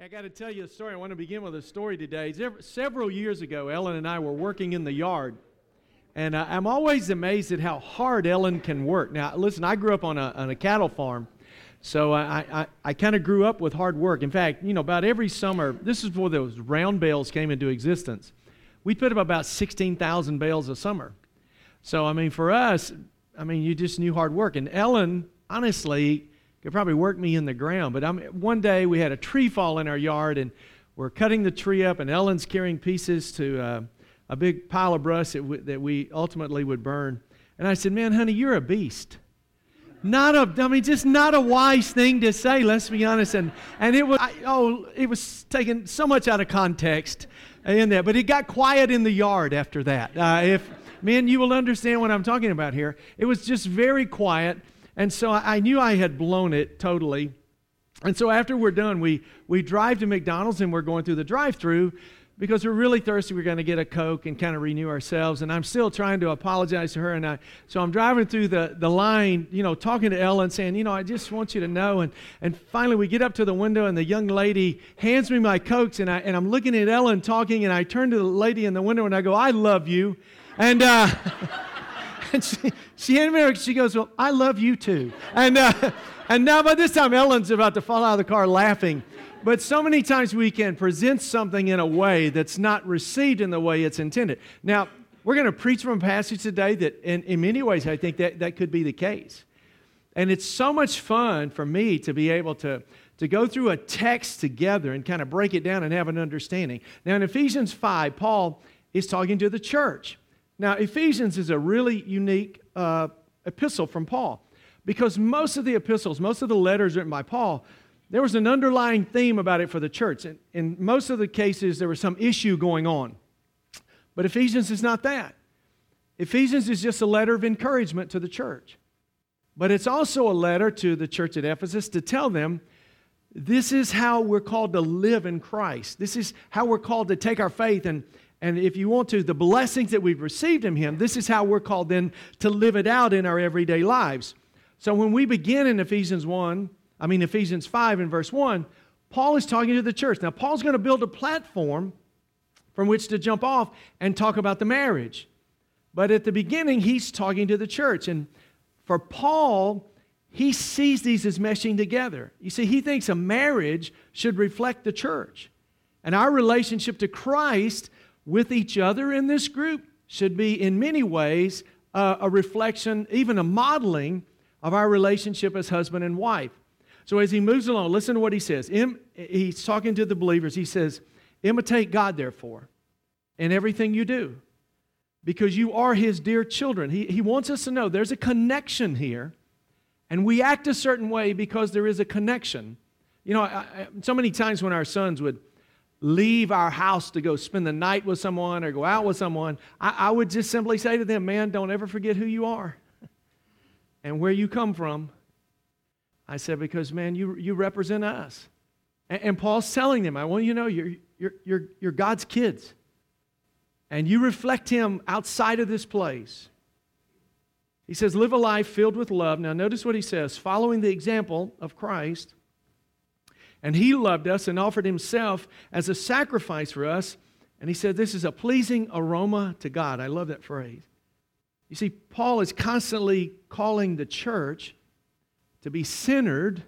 I got to tell you a story. I want to begin with a story today. Several years ago, Ellen and I were working in the yard, and I'm always amazed at how hard Ellen can work. Now, listen, I grew up on a cattle farm, so I kind of grew up with hard work. In fact, about every summer, this is before those round bales came into existence, we put up about 16,000 bales a summer. So, for us, you just knew hard work. And Ellen, honestly, could probably work me in the ground. But one day we had a tree fall in our yard, and we're cutting the tree up, and Ellen's carrying pieces to a big pile of brush that we ultimately would burn. And I said, "Man, honey, you're a beast." Just not a wise thing to say, let's be honest. And it was taken so much out of context in that. But it got quiet in the yard after that. Men, you will understand what I'm talking about here. It was just very quiet. And so I knew I had blown it totally. And so after we're done, we drive to McDonald's, and we're going through the drive-thru because we're really thirsty. We're going to get a Coke and kind of renew ourselves. And I'm still trying to apologize to her. So I'm driving through the line, talking to Ellen, saying, I just want you to know. And finally we get up to the window, and the young lady hands me my Cokes, and I'm looking at Ellen talking, and I turn to the lady in the window and I go, "I love you." And and she handed me, she goes, "Well, I love you too." And now by this time, Ellen's about to fall out of the car laughing. But so many times we can present something in a way that's not received in the way it's intended. Now, we're going to preach from a passage today that in many ways I think that could be the case. And it's so much fun for me to be able to go through a text together and kind of break it down and have an understanding. Now, in Ephesians 5, Paul is talking to the church. Now, Ephesians is a really unique epistle from Paul, because most of the epistles, most of the letters written by Paul, there was an underlying theme about it for the church. And in most of the cases, there was some issue going on. But Ephesians is not that. Ephesians is just a letter of encouragement to the church. But it's also a letter to the church at Ephesus to tell them, this is how we're called to live in Christ. This is how we're called to take our faith and if you want to, the blessings that we've received in Him, this is how we're called then to live it out in our everyday lives. So when we begin in Ephesians 5 and verse 1, Paul is talking to the church. Now, Paul's going to build a platform from which to jump off and talk about the marriage. But at the beginning, he's talking to the church. And for Paul, he sees these as meshing together. You see, he thinks a marriage should reflect the church. And our relationship to Christ with each other in this group should be in many ways a reflection, even a modeling of our relationship as husband and wife. So as he moves along, listen to what he says. He's talking to the believers. He says, "Imitate God, therefore, in everything you do, because you are His dear children." He wants us to know there's a connection here, and we act a certain way because there is a connection. So many times when our sons would leave our house to go spend the night with someone or go out with someone, I would just simply say to them, "Man, don't ever forget who you are and where you come from." I said, because, man, you represent us. And Paul's telling them, I want you to know you're God's kids. And you reflect Him outside of this place. He says, live a life filled with love. Now notice what he says, following the example of Christ. And He loved us and offered Himself as a sacrifice for us. And he said, this is a pleasing aroma to God. I love that phrase. You see, Paul is constantly calling the church to be centered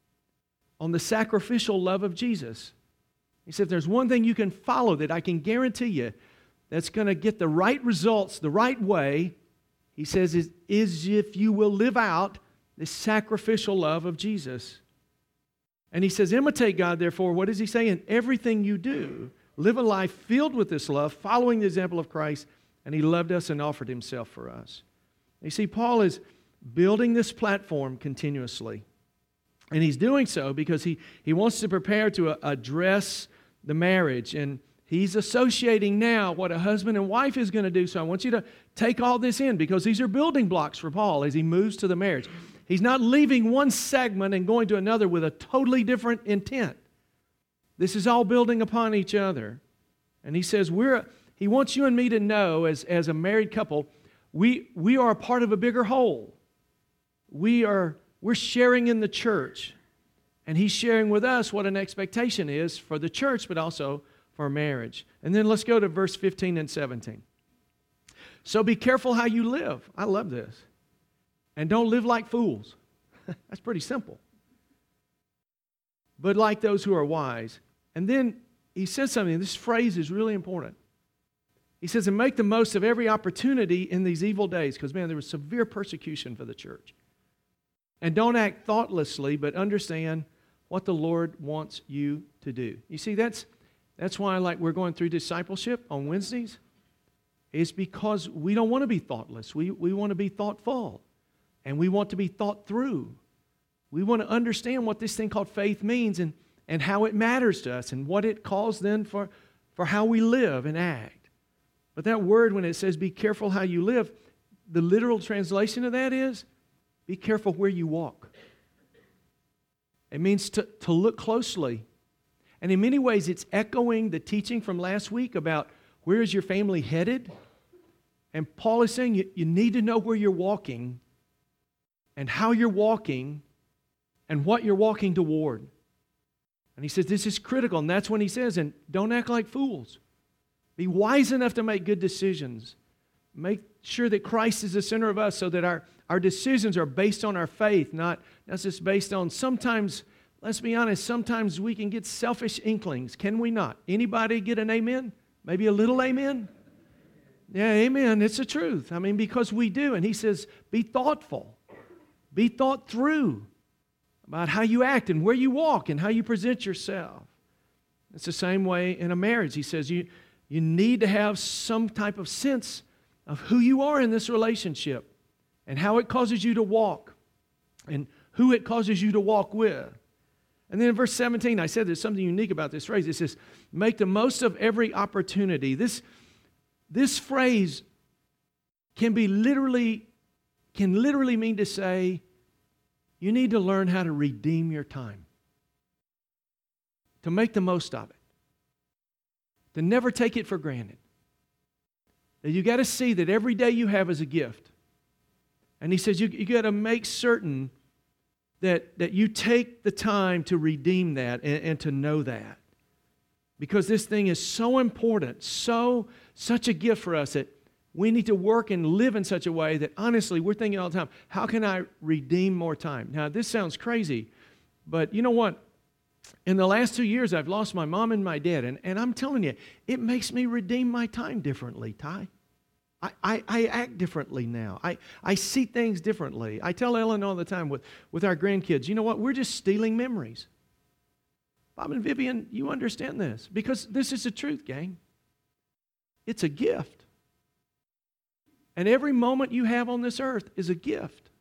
on the sacrificial love of Jesus. He said, if there's one thing you can follow that I can guarantee you that's going to get the right results the right way, he says, is if you will live out the sacrificial love of Jesus. And he says, imitate God, therefore. What does he say? In everything you do, live a life filled with this love, following the example of Christ, and He loved us and offered Himself for us. You see, Paul is building this platform continuously. And he's doing so because he wants to prepare to address the marriage. And he's associating now what a husband and wife is going to do. So I want you to take all this in, because these are building blocks for Paul as he moves to the marriage. He's not leaving one segment and going to another with a totally different intent. This is all building upon each other. And he says he wants you and me to know as a married couple, we are a part of a bigger whole. We're sharing in the church. And he's sharing with us what an expectation is for the church, but also for marriage. And then let's go to verse 15 and 17. So be careful how you live. I love this. And don't live like fools. That's pretty simple. But like those who are wise. And then he says something. This phrase is really important. He says, and make the most of every opportunity in these evil days. Because, man, there was severe persecution for the church. And don't act thoughtlessly, but understand what the Lord wants you to do. You see, that's why we're going through discipleship on Wednesdays. It's because we don't want to be thoughtless. We want to be thoughtful. And we want to be thought through. We want to understand what this thing called faith means and how it matters to us and what it calls then for how we live and act. But that word, when it says be careful how you live, the literal translation of that is be careful where you walk. It means to look closely. And in many ways, it's echoing the teaching from last week about where is your family headed. And Paul is saying you need to know where you're walking and how you're walking and what you're walking toward. And he says this is critical. And that's when he says, and don't act like fools. Be wise enough to make good decisions. Make sure that Christ is the center of us so that our decisions are based on our faith, not just based on sometimes, let's be honest, sometimes we can get selfish inklings. Can we not? Anybody get an amen? Maybe a little amen? Yeah, amen. It's the truth. I mean, because we do. And he says, be thoughtful. Be thought through about how you act and where you walk and how you present yourself. It's the same way in a marriage. He says you need to have some type of sense of who you are in this relationship and how it causes you to walk and who it causes you to walk with. And then in verse 17, I said there's something unique about this phrase. It says, make the most of every opportunity. This phrase can literally mean to say, you need to learn how to redeem your time, to make the most of it, to never take it for granted. That you got to see that every day you have is a gift. And he says you got to make certain that you take the time to redeem that and to know that. Because this thing is so important, such a gift for us that we need to work and live in such a way that honestly we're thinking all the time, how can I redeem more time? Now this sounds crazy, but you know what? In the last 2 years I've lost my mom and my dad, and I'm telling you, it makes me redeem my time differently, Ty. I act differently now. I see things differently. I tell Ellen all the time with our grandkids, you know what? We're just stealing memories. Bob and Vivian, you understand this because this is the truth, gang. It's a gift. And every moment you have on this earth is a gift.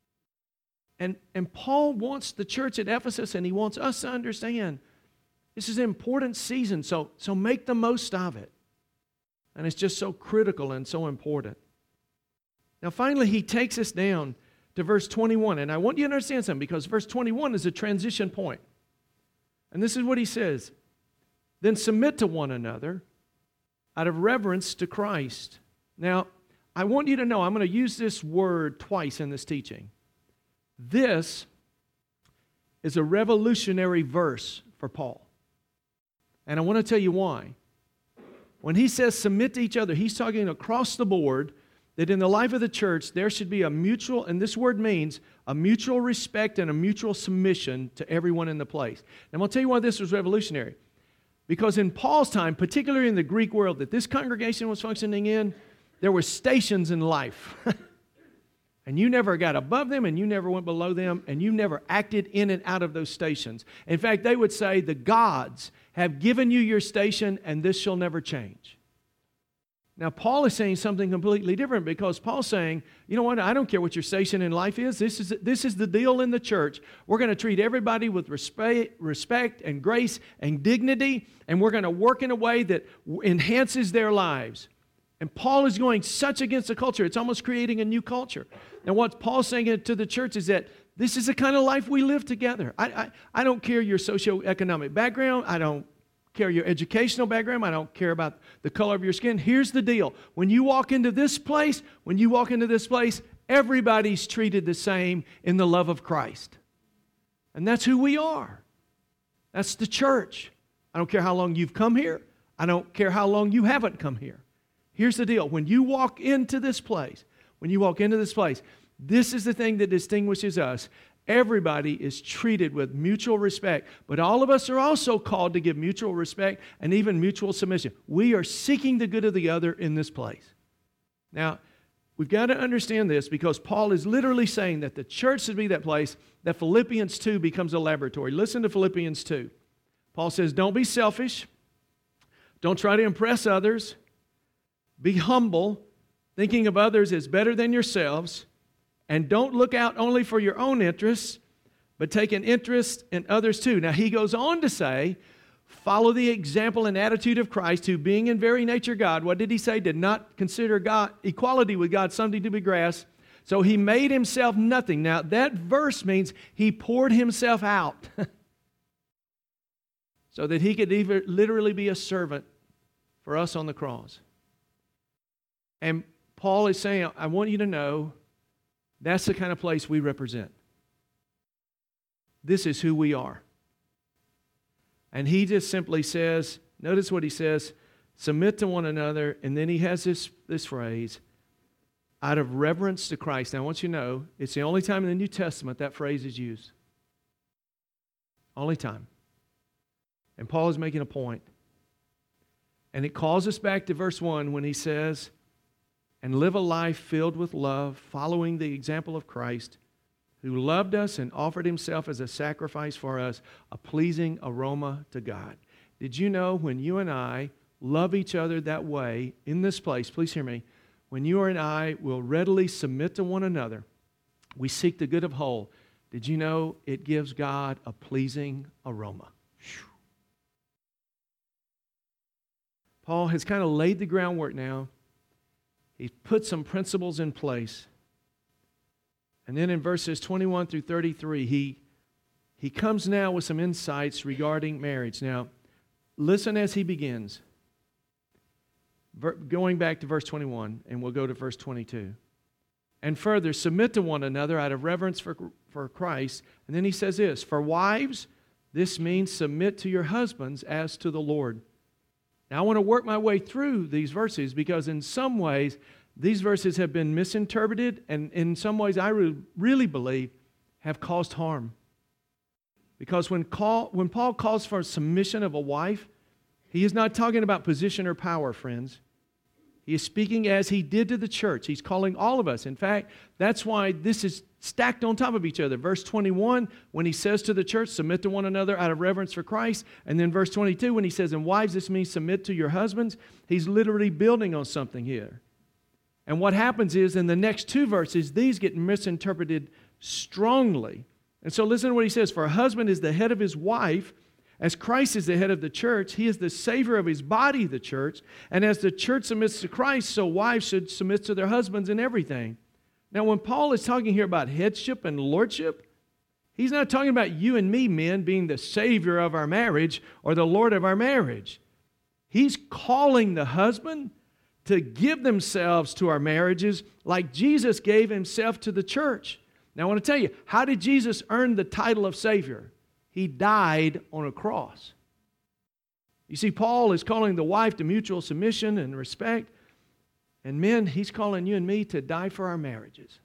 And Paul wants the church at Ephesus, and he wants us to understand this is an important season, so make the most of it. And it's just so critical and so important. Now finally, he takes us down to verse 21, and I want you to understand something because verse 21 is a transition point. And this is what he says, then submit to one another out of reverence to Christ. Now, I want you to know, I'm going to use this word twice in this teaching. This is a revolutionary verse for Paul. And I want to tell you why. When he says submit to each other, he's talking across the board that in the life of the church, there should be a mutual, and this word means a mutual respect and a mutual submission to everyone in the place. And I'm going to tell you why this was revolutionary. Because in Paul's time, particularly in the Greek world that this congregation was functioning in, there were stations in life. And you never got above them, and you never went below them, and you never acted in and out of those stations. In fact, they would say, the gods have given you your station, and this shall never change. Now, Paul is saying something completely different because Paul's saying, you know what, I don't care what your station in life is. This is the deal in the church. We're going to treat everybody with respect and grace and dignity, and we're going to work in a way that enhances their lives. And Paul is going such against the culture, it's almost creating a new culture. And what Paul's saying to the church is that this is the kind of life we live together. I don't care your socioeconomic background. I don't care your educational background. I don't care about the color of your skin. Here's the deal. When you walk into this place, everybody's treated the same in the love of Christ. And that's who we are. That's the church. I don't care how long you've come here. I don't care how long you haven't come here. Here's the deal. When you walk into this place, this is the thing that distinguishes us. Everybody is treated with mutual respect, but all of us are also called to give mutual respect and even mutual submission. We are seeking the good of the other in this place. Now, we've got to understand this because Paul is literally saying that the church should be that place, that Philippians 2 becomes a laboratory. Listen to Philippians 2. Paul says, don't be selfish. Don't try to impress others. Be humble, thinking of others as better than yourselves. And don't look out only for your own interests, but take an interest in others too. Now, he goes on to say, follow the example and attitude of Christ, who being in very nature God, what did he say? Did not consider God, equality with God something to be grasped. So he made himself nothing. Now, that verse means he poured himself out so that he could even literally be a servant for us on the cross. And Paul is saying, I want you to know that's the kind of place we represent. This is who we are. And he just simply says, notice what he says, submit to one another, and then he has this phrase, out of reverence to Christ. Now I want you to know, it's the only time in the New Testament that phrase is used. Only time. And Paul is making a point. And it calls us back to verse 1 when he says, and live a life filled with love, following the example of Christ, who loved us and offered himself as a sacrifice for us, a pleasing aroma to God. Did you know when you and I love each other that way in this place, please hear me, when you and I will readily submit to one another, we seek the good of whole. Did you know it gives God a pleasing aroma? Whew. Paul has kind of laid the groundwork now. He's put some principles in place. And then in verses 21 through 33, he comes now with some insights regarding marriage. Now, listen as he begins. Going back to verse 21, and we'll go to verse 22. And further, submit to one another out of reverence for Christ. And then he says this, for wives, this means submit to your husbands as to the Lord. Now, I want to work my way through these verses because in some ways, these verses have been misinterpreted and in some ways, I really believe, have caused harm. Because when Paul calls for submission of a wife, he is not talking about position or power, friends. He is speaking as he did to the church. He's calling all of us. In fact, that's why this is stacked on top of each other. Verse 21, when he says to the church, submit to one another out of reverence for Christ. And then verse 22, when he says, and wives, this means submit to your husbands. He's literally building on something here. And what happens is, in the next two verses, these get misinterpreted strongly. And so listen to what he says. For a husband is the head of his wife, as Christ is the head of the church. He is the Savior of his body, the church. And as the church submits to Christ, so wives should submit to their husbands in everything. Now, when Paul is talking here about headship and lordship, he's not talking about you and me, men, being the Savior of our marriage or the Lord of our marriage. He's calling the husband to give themselves to our marriages like Jesus gave himself to the church. Now, I want to tell you, how did Jesus earn the title of Savior? He died on a cross. You see, Paul is calling the wife to mutual submission and respect. And men, he's calling you and me to die for our marriages.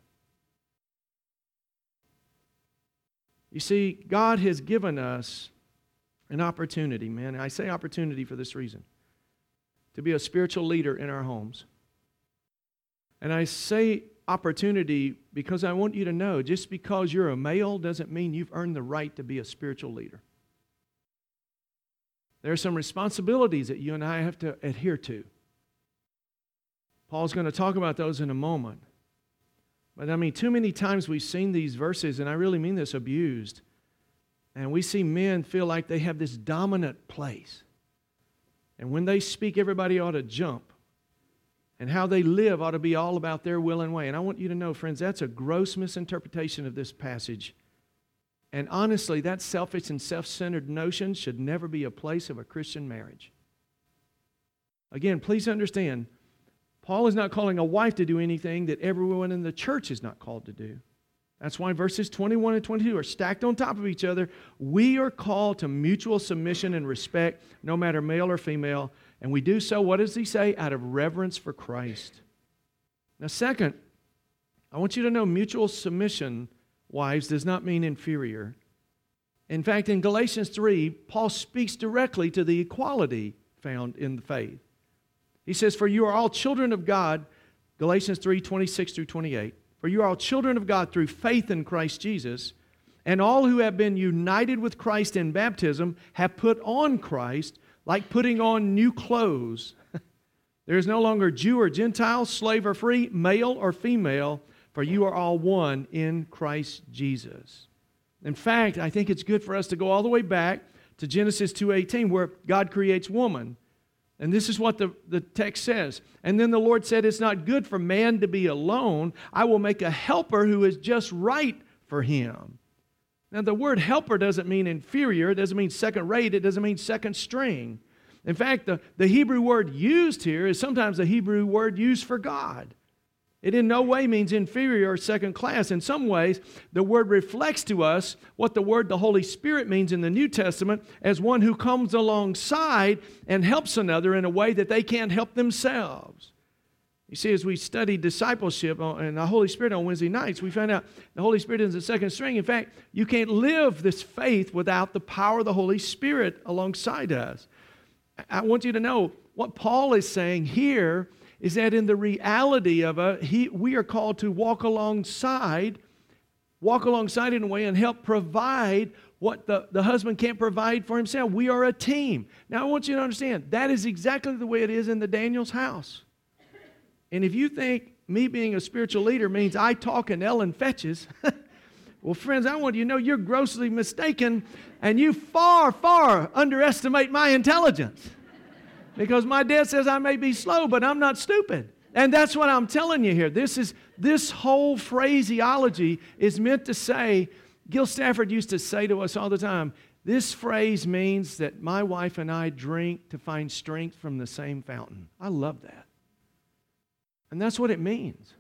You see, God has given us an opportunity, man. I say opportunity for this reason. To be a spiritual leader in our homes. And I say opportunity because I want you to know, just because you're a male doesn't mean you've earned the right to be a spiritual leader. There are some responsibilities that you and I have to adhere to. Paul's going to talk about those in a moment. But I mean, too many times we've seen these verses, and I really mean this, abused. And we see men feel like they have this dominant place. And when they speak, everybody ought to jump. And how they live ought to be all about their will and way. And I want you to know, friends, that's a gross misinterpretation of this passage. And honestly, that selfish and self-centered notion should never be a place of a Christian marriage. Again, please understand, Paul is not calling a wife to do anything that everyone in the church is not called to do. That's why verses 21 and 22 are stacked on top of each other. We are called to mutual submission and respect, no matter male or female. And we do so, what does he say? Out of reverence for Christ. Now, second, I want you to know mutual submission, wives, does not mean inferior. In fact, in Galatians 3, Paul speaks directly to the equality found in the faith. He says, for you are all children of God, Galatians 3, 26 through 28. For you are all children of God through faith in Christ Jesus, and all who have been united with Christ in baptism have put on Christ like putting on new clothes. There is no longer Jew or Gentile, slave or free, male or female, for you are all one in Christ Jesus. In fact, I think it's good for us to go all the way back to Genesis 2:18, where God creates woman. And this is what the text says. And then the Lord said, it's not good for man to be alone. I will make a helper who is just right for him. Now, the word helper doesn't mean inferior. It doesn't mean second rate. It doesn't mean second string. In fact, the Hebrew word used here is sometimes the Hebrew word used for God. It in no way means inferior or second class. In some ways, the word reflects to us what the word the Holy Spirit means in the New Testament as one who comes alongside and helps another in a way that they can't help themselves. You see, as we studied discipleship and the Holy Spirit on Wednesday nights, we found out the Holy Spirit is the second string. In fact, you can't live this faith without the power of the Holy Spirit alongside us. I want you to know what Paul is saying here is that in the reality of we are called to walk alongside in a way and help provide what the husband can't provide for himself. We are a team. Now, I want you to understand, that is exactly the way it is in the Daniels house. And if you think me being a spiritual leader means I talk and Ellen fetches, well, friends, I want you to know you're grossly mistaken, and you far, far underestimate my intelligence. Because my dad says I may be slow, but I'm not stupid. And that's what I'm telling you here. This whole phraseology is meant to say, Gil Stafford used to say to us all the time, this phrase means that my wife and I drink to find strength from the same fountain. I love that. And that's what it means.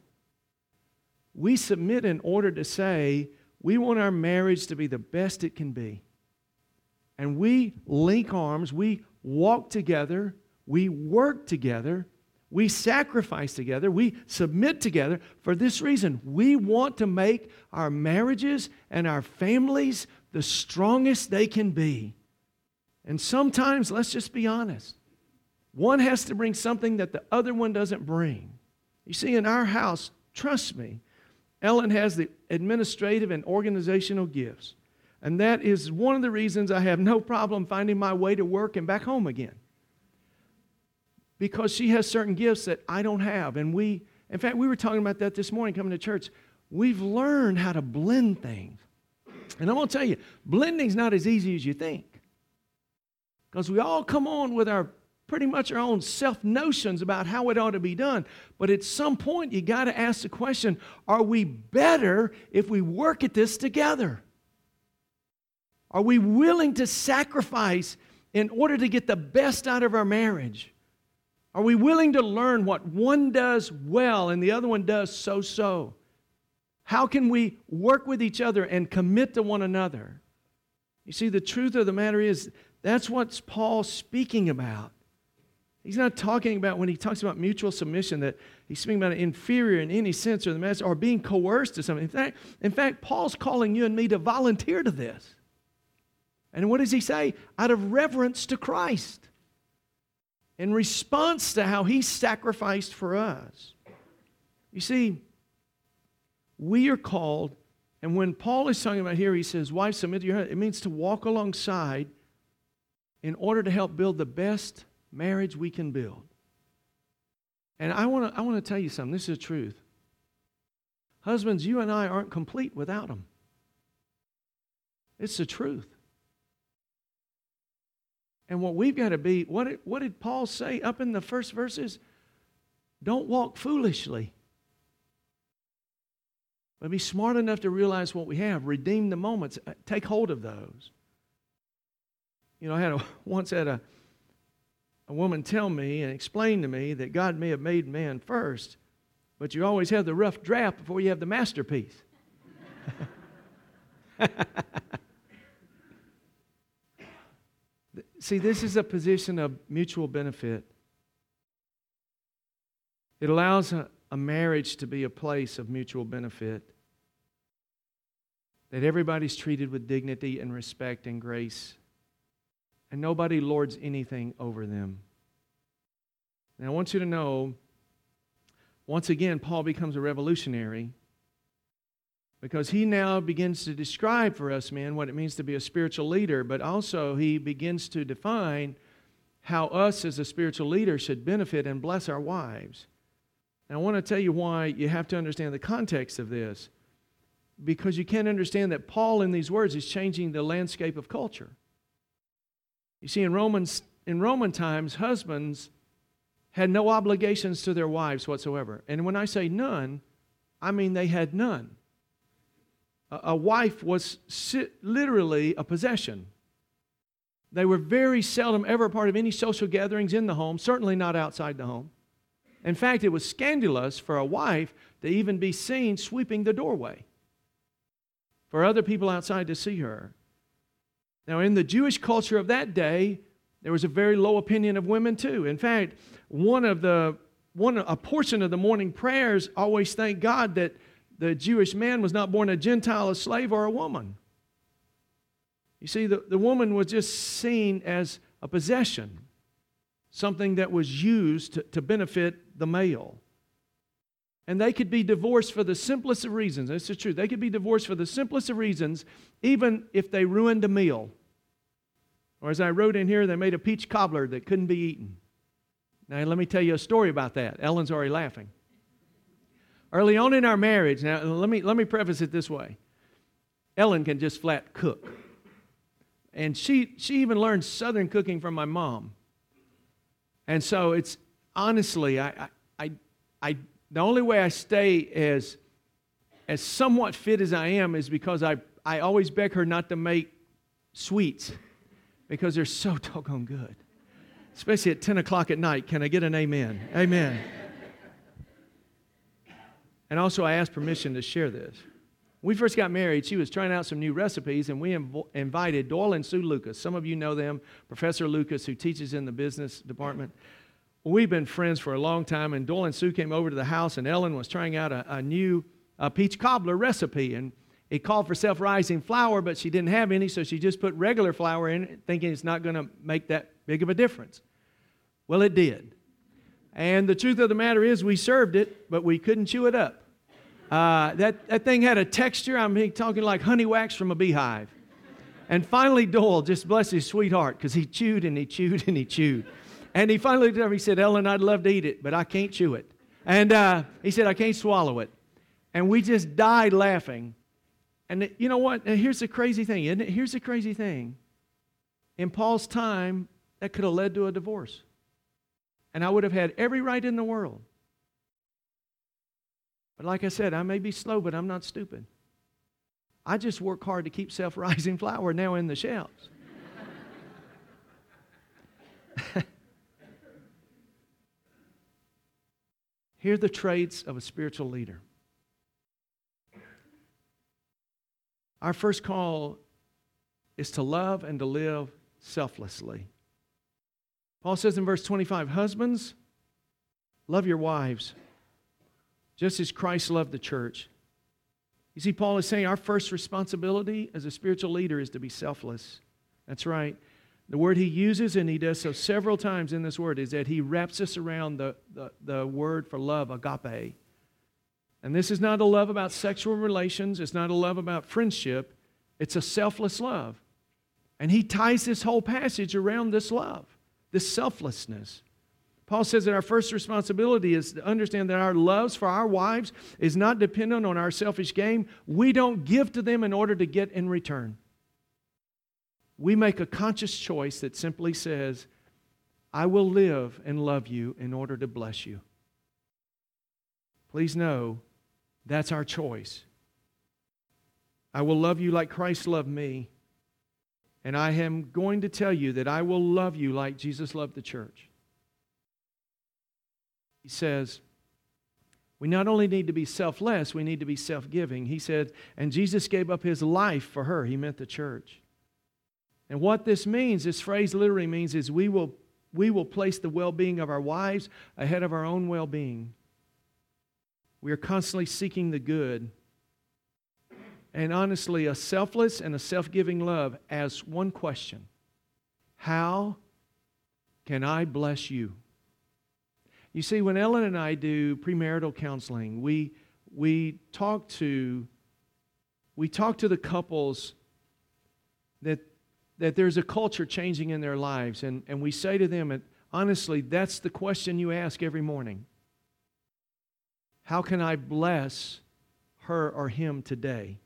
We submit in order to say, we want our marriage to be the best it can be. And we link arms, we walk together, we work together, we sacrifice together, we submit together for this reason. We want to make our marriages and our families the strongest they can be. And sometimes, let's just be honest, one has to bring something that the other one doesn't bring. You see, in our house, trust me, Ellen has the administrative and organizational gifts. And that is one of the reasons I have no problem finding my way to work and back home again. Because she has certain gifts that I don't have. And in fact, we were talking about that this morning coming to church. We've learned how to blend things. And I'm going to tell you, blending's not as easy as you think. Because we all come on with pretty much our own self-notions about how it ought to be done. But at some point, you got to ask the question, are we better if we work at this together? Are we willing to sacrifice in order to get the best out of our marriage? Are we willing to learn what one does well and the other one does so-so? How can we work with each other and commit to one another? You see, the truth of the matter is, that's what Paul's speaking about. He's not talking about, when he talks about mutual submission, that he's speaking about inferior in any sense or the master, or being coerced to something. In fact, Paul's calling you and me to volunteer to this. And what does he say? Out of reverence to Christ. In response to how he sacrificed for us. You see, we are called, and when Paul is talking about here, he says, wives, submit to your husband. It means to walk alongside in order to help build the best marriage we can build. And I want to tell you something. This is the truth. Husbands, you and I aren't complete without them. It's the truth. And what we've got to be, what did Paul say up in the first verses? Don't walk foolishly. But be smart enough to realize what we have. Redeem the moments. Take hold of those. You know, I once had a woman tell me and explain to me that God may have made man first, but you always have the rough draft before you have the masterpiece. See, this is a position of mutual benefit. It allows a marriage to be a place of mutual benefit. That everybody's treated with dignity and respect and grace. And nobody lords anything over them. Now, I want you to know, once again, Paul becomes a revolutionary because he now begins to describe for us men what it means to be a spiritual leader, but also he begins to define how us as a spiritual leader should benefit and bless our wives. Now, I want to tell you why you have to understand the context of this, because you can't understand that Paul in these words is changing the landscape of culture. You see, in Roman times, husbands had no obligations to their wives whatsoever. And when I say none, I mean they had none. A wife was literally a possession. They were very seldom ever a part of any social gatherings in the home, certainly not outside the home. In fact, it was scandalous for a wife to even be seen sweeping the doorway, for other people outside to see her. Now, in the Jewish culture of that day, there was a very low opinion of women too. In fact, a portion of the morning prayers always thanked God that the Jewish man was not born a Gentile, a slave, or a woman. You see, the woman was just seen as a possession, something that was used to benefit the male. And they could be divorced for the simplest of reasons. This is true. They could be divorced for the simplest of reasons, even if they ruined a meal. Or as I wrote in here, they made a peach cobbler that couldn't be eaten. Now, let me tell you a story about that. Ellen's already laughing. Early on in our marriage, now let me preface it this way. Ellen can just flat cook. And she even learned Southern cooking from my mom. And so it's honestly, the only way I stay as somewhat fit as I am is because I always beg her not to make sweets because they're so doggone good. Especially at 10 o'clock at night. Can I get an amen? Amen. And also I asked permission to share this. When we first got married, she was trying out some new recipes, and we invited Doyle and Sue Lucas. Some of you know them, Professor Lucas, who teaches in the business department. We've been friends for a long time, and Doyle and Sue came over to the house, and Ellen was trying out a new peach cobbler recipe, and it called for self-rising flour, but she didn't have any, so she just put regular flour in it, thinking it's not going to make that big of a difference. Well, it did. And the truth of the matter is we served it, but we couldn't chew it up. That thing had a texture, I'm talking like honey wax from a beehive. And finally Doyle, just bless his sweetheart, because he chewed and he chewed and he chewed. And he finally looked at her, he said, Ellen, I'd love to eat it, but I can't chew it. And he said, I can't swallow it. And we just died laughing. And you know what? And here's the crazy thing, isn't it? Here's the crazy thing. In Paul's time, that could have led to a divorce. And I would have had every right in the world. But like I said, I may be slow, but I'm not stupid. I just work hard to keep self-rising flour now in the shelves. Here are the traits of a spiritual leader. Our first call is to love and to live selflessly. Paul says in verse 25, husbands, love your wives, just as Christ loved the church. You see, Paul is saying our first responsibility as a spiritual leader is to be selfless. That's right. The word he uses, and he does so several times in this word, is that he wraps us around the word for love, agape. And this is not a love about sexual relations. It's not a love about friendship. It's a selfless love. And he ties this whole passage around this love, this selflessness. Paul says that our first responsibility is to understand that our loves for our wives is not dependent on our selfish gain. We don't give to them in order to get in return. We make a conscious choice that simply says, I will live and love you in order to bless you. Please know, that's our choice. I will love you like Christ loved me. And I am going to tell you that I will love you like Jesus loved the church. He says, We not only need to be selfless, we need to be self-giving. He said, and Jesus gave up His life for her. He meant the church. And what this means, this phrase literally means, is we will place the well-being of our wives ahead of our own well-being. We are constantly seeking the good. And honestly, a selfless and a self-giving love asks one question: how can I bless you? You see, when Ellen and I do premarital counseling, we talk to the couples that there's a culture changing in their lives, and we say to them, and honestly, that's the question you ask every morning. How can I bless her or him today?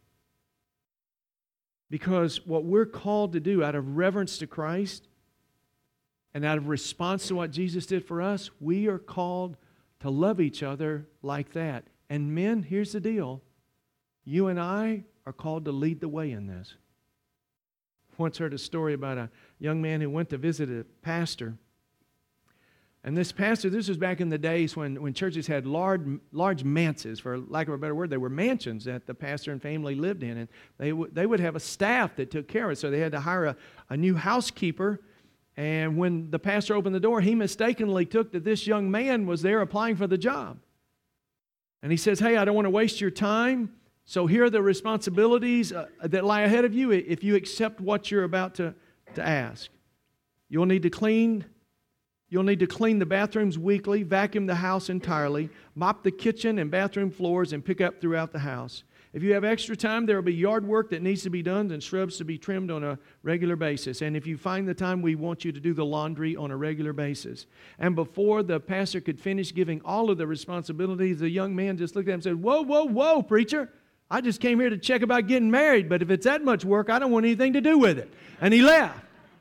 Because what we're called to do out of reverence to Christ and out of response to what Jesus did for us, we are called to love each other like that. And men, here's the deal. You and I are called to lead the way in this. Once heard a story about a young man who went to visit a pastor. And this pastor, this was back in the days when churches had large manses, for lack of a better word. They were mansions that the pastor and family lived in. And they would have a staff that took care of it. So they had to hire a new housekeeper. And when the pastor opened the door, he mistakenly took that this young man was there applying for the job. And he says, hey, I don't want to waste your time. So here are the responsibilities that lie ahead of you if you accept what you're about to ask. You'll need to clean the bathrooms weekly, vacuum the house entirely, mop the kitchen and bathroom floors, and pick up throughout the house. If you have extra time, there will be yard work that needs to be done and shrubs to be trimmed on a regular basis. And if you find the time, we want you to do the laundry on a regular basis. And before the pastor could finish giving all of the responsibilities, the young man just looked at him and said, whoa, whoa, whoa, preacher. I just came here to check about getting married, but if it's that much work, I don't want anything to do with it. And he left.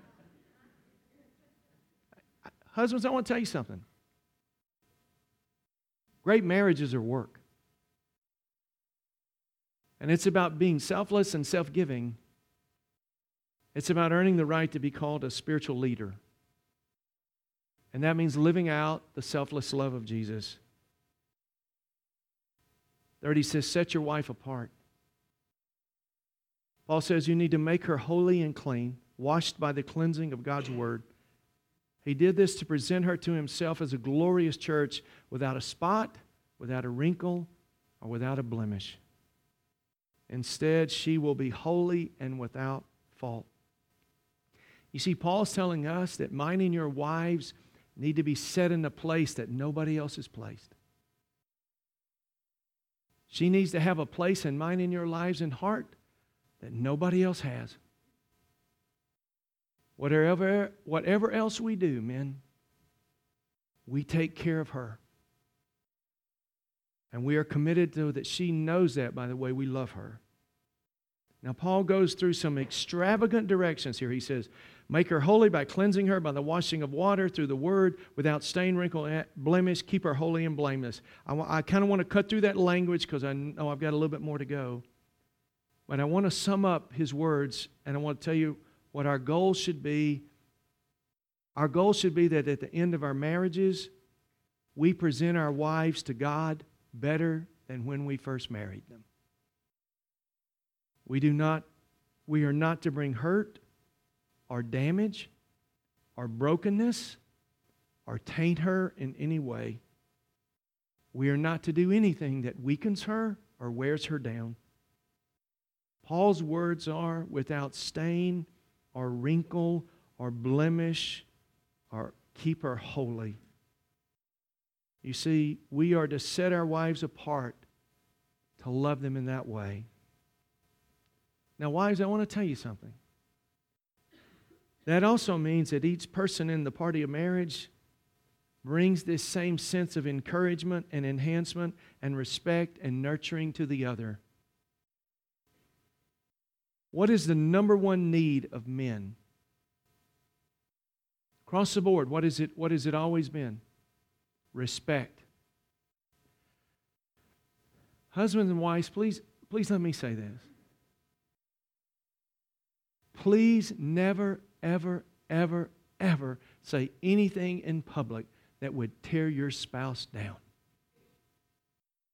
Husbands, I want to tell you something. Great marriages are work. And it's about being selfless and self-giving. It's about earning the right to be called a spiritual leader. And that means living out the selfless love of Jesus. Third, he says, set your wife apart. Paul says you need to make her holy and clean, washed by the cleansing of God's Word. He did this to present her to himself as a glorious church without a spot, without a wrinkle, or without a blemish. Instead, she will be holy and without fault. You see, Paul's telling us that mine and your wives need to be set in a place that nobody else is placed. She needs to have a place in mine and your lives and heart that nobody else has. Whatever else we do, men, we take care of her. And we are committed to that she knows that by the way we love her. Now, Paul goes through some extravagant directions here. He says, make her holy by cleansing her by the washing of water through the Word, without stain, wrinkle, and blemish. Keep her holy and blameless. I kind of want to cut through that language because I know I've got a little bit more to go. But I want to sum up his words, and I want to tell you what our goal should be. Our goal should be that at the end of our marriages, we present our wives to God better than when we first married them. We are not to bring hurt or damage or brokenness or taint her in any way. We are not to do anything that weakens her or wears her down. Paul's words are without stain or wrinkle or blemish, or keep her holy. You see, we are to set our wives apart to love them in that way. Now, wives, I want to tell you something. That also means that each person in the party of marriage brings this same sense of encouragement and enhancement and respect and nurturing to the other. What is the number one need of men? Across the board, what is it? What has it always been? Respect. Husbands and wives, please let me say this. Please never, ever, ever, ever say anything in public that would tear your spouse down.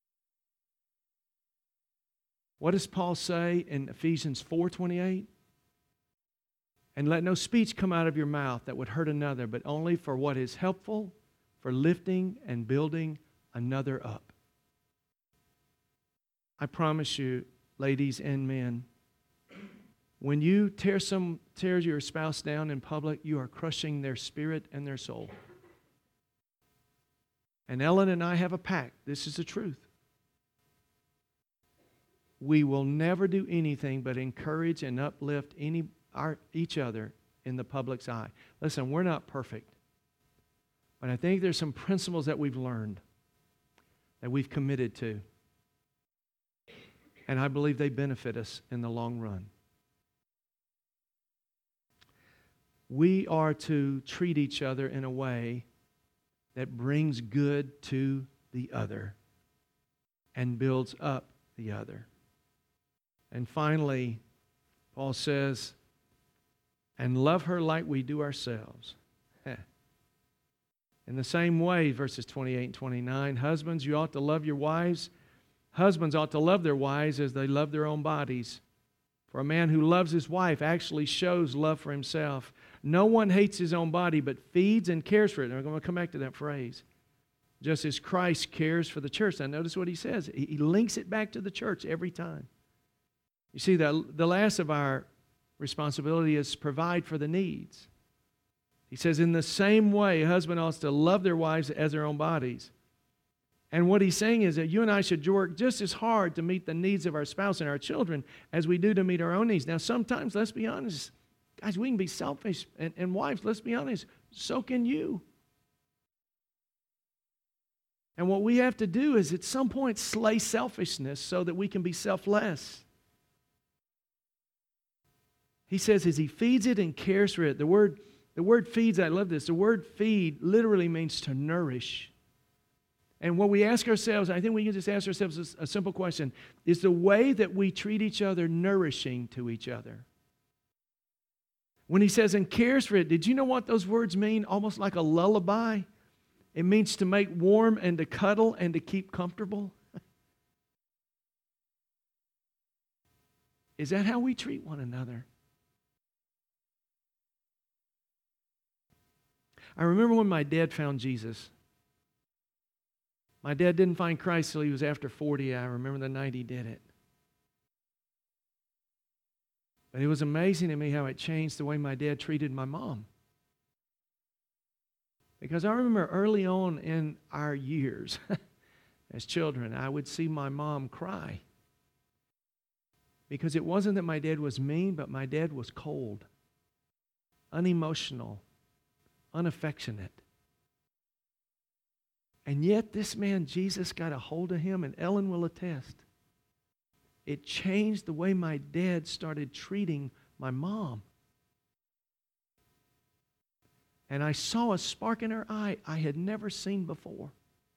What does Paul say in Ephesians 4:28? And let no speech come out of your mouth that would hurt another, but only for what is helpful, for lifting and building another up. I promise you, ladies and men, when you tear your spouse down in public, you are crushing their spirit and their soul. And Ellen and I have a pact. This is the truth. We will never do anything but encourage and uplift each other in the public's eye. Listen, we're not perfect. But I think there's some principles that we've learned, that we've committed to. And I believe they benefit us in the long run. We are to treat each other in a way that brings good to the other and builds up the other. And finally, Paul says, and love her like we do ourselves. In the same way, verses 28 and 29, husbands, you ought to love your wives. Husbands ought to love their wives as they love their own bodies. For a man who loves his wife actually shows love for himself. No one hates his own body, but feeds and cares for it. And I'm going to come back to that phrase. Just as Christ cares for the church. Now notice what he says. He links it back to the church every time. You see, the last of our responsibility is provide for the needs. He says, in the same way, a husband ought to love their wives as their own bodies. And what he's saying is that you and I should work just as hard to meet the needs of our spouse and our children as we do to meet our own needs. Now, sometimes, let's be honest, guys, we can be selfish. And wives, let's be honest, so can you. And what we have to do is at some point slay selfishness so that we can be selfless. He says as he feeds it and cares for it. The word feeds, I love this. The word feed literally means to nourish. And what we ask ourselves, I think we can just ask ourselves a simple question. Is the way that we treat each other nourishing to each other? When he says and cares for it, did you know what those words mean? Almost like a lullaby. It means to make warm and to cuddle and to keep comfortable. Is that how we treat one another? I remember when my dad found Jesus. My dad didn't find Christ till he was after 40. I remember the night he did it. But it was amazing to me how it changed the way my dad treated my mom. Because I remember early on in our years as children, I would see my mom cry. Because it wasn't that my dad was mean, but my dad was cold, unemotional, unaffectionate. And yet this man, Jesus, got a hold of him, and Ellen will attest. It changed the way my dad started treating my mom. And I saw a spark in her eye I had never seen before.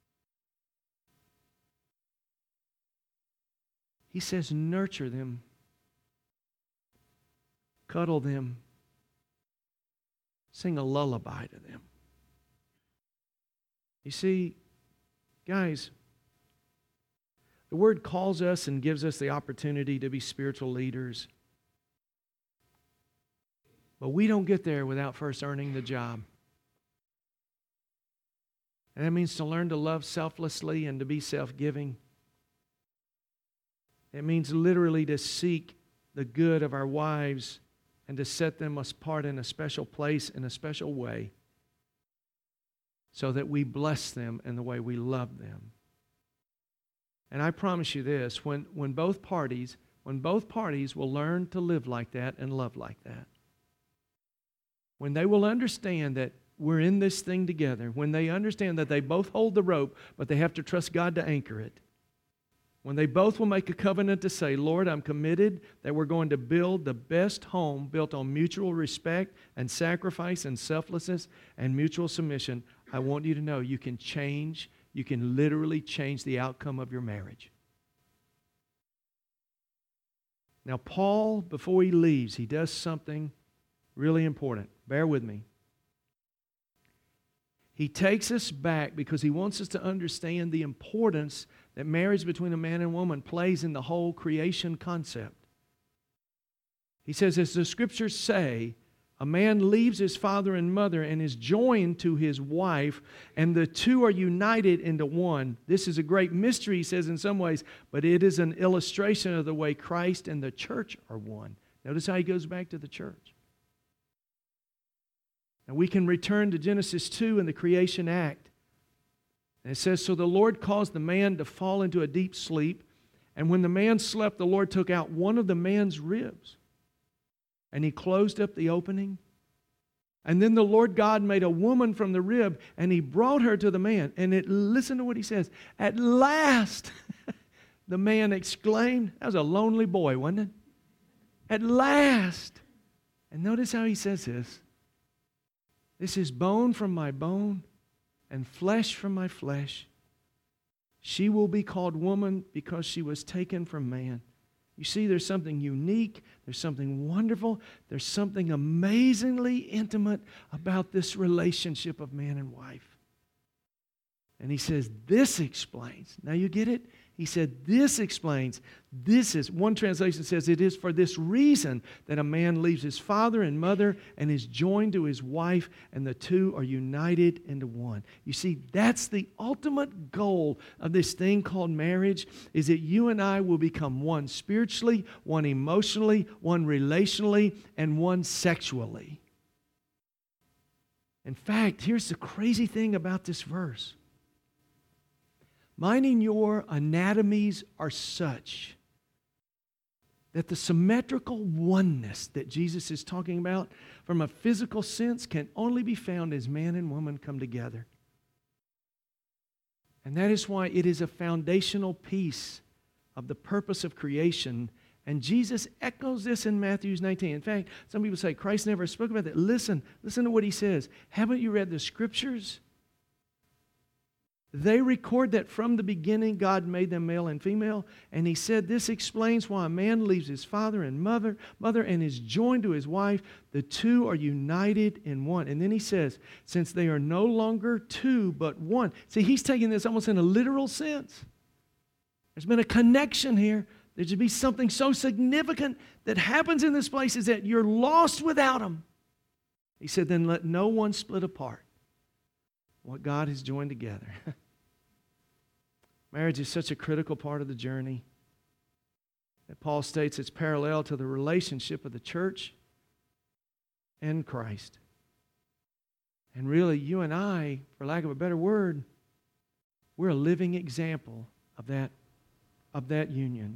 He says, nurture them, cuddle them, sing a lullaby to them. You see, guys, the Word calls us and gives us the opportunity to be spiritual leaders. But we don't get there without first earning the job. And that means to learn to love selflessly and to be self-giving. It means literally to seek the good of our wives and to set them apart in a special place, in a special way, so that we bless them in the way we love them. And I promise you this, when both parties will learn to live like that and love like that, when they will understand that we're in this thing together, when they understand that they both hold the rope, but they have to trust God to anchor it, when they both will make a covenant to say, Lord, I'm committed that we're going to build the best home built on mutual respect and sacrifice and selflessness and mutual submission, I want you to know you can literally change the outcome of your marriage. Now, Paul, before he leaves, he does something really important. Bear with me. He takes us back because he wants us to understand the importance that marriage between a man and woman plays in the whole creation concept. He says, as the Scriptures say, a man leaves his father and mother and is joined to his wife, and the two are united into one. This is a great mystery, he says, in some ways, but it is an illustration of the way Christ and the church are one. Notice how he goes back to the church. And we can return to Genesis 2 in the creation act. And it says, so the Lord caused the man to fall into a deep sleep, and when the man slept, the Lord took out one of the man's ribs, and he closed up the opening. And then the Lord God made a woman from the rib, and he brought her to the man. And listen to what he says. At last, the man exclaimed. That was a lonely boy, wasn't it? At last. And notice how he says this. This is bone from my bone and flesh from my flesh. She will be called woman because she was taken from man. You see, there's something unique, there's something wonderful, there's something amazingly intimate about this relationship of man and wife. And he says, this explains. Now you get it? He said, this explains. This is, one translation says, it is for this reason that a man leaves his father and mother and is joined to his wife, and the two are united into one. You see, that's the ultimate goal of this thing called marriage, is that you and I will become one spiritually, one emotionally, one relationally, and one sexually. In fact, here's the crazy thing about this verse. Mine and your anatomies are such that the symmetrical oneness that Jesus is talking about from a physical sense can only be found as man and woman come together. And that is why it is a foundational piece of the purpose of creation. And Jesus echoes this in Matthew 19. In fact, some people say Christ never spoke about that. Listen to what he says. Haven't you read the Scriptures? They record that from the beginning God made them male and female. And he said this explains why a man leaves his father and mother and is joined to his wife. The two are united in one. And then he says, since they are no longer two but one. See, he's taking this almost in a literal sense. There's been a connection here. There should be something so significant that happens in this place is that you're lost without him. He said, then let no one split apart what God has joined together. Marriage is such a critical part of the journey that Paul states it's parallel to the relationship of the church and Christ. And really, you and I, for lack of a better word, we're a living example of that union.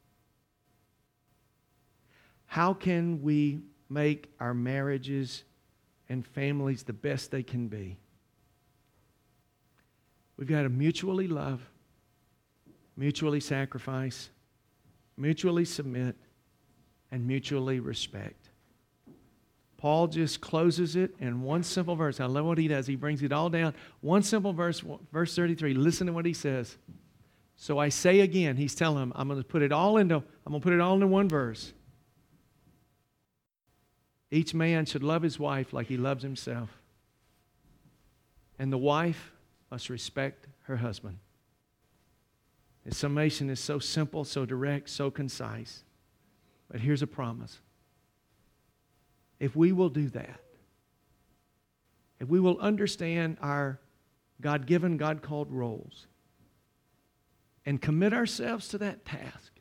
How can we make our marriages and families the best they can be? We've got to mutually love, mutually sacrifice, mutually submit, and mutually respect. Paul just closes it in one simple verse. I love what he does. He brings it all down. One simple verse, verse 33. Listen to what he says. So I say again, he's telling them, I'm going to put it all into one verse. Each man should love his wife like he loves himself. And the wife must respect her husband. His summation is so simple, so direct, so concise. But here's a promise. If we will do that, if we will understand our God-given, God-called roles, and commit ourselves to that task,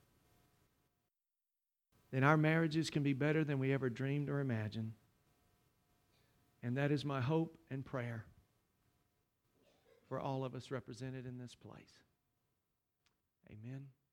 then our marriages can be better than we ever dreamed or imagined. And that is my hope and prayer for all of us represented in this place. Amen.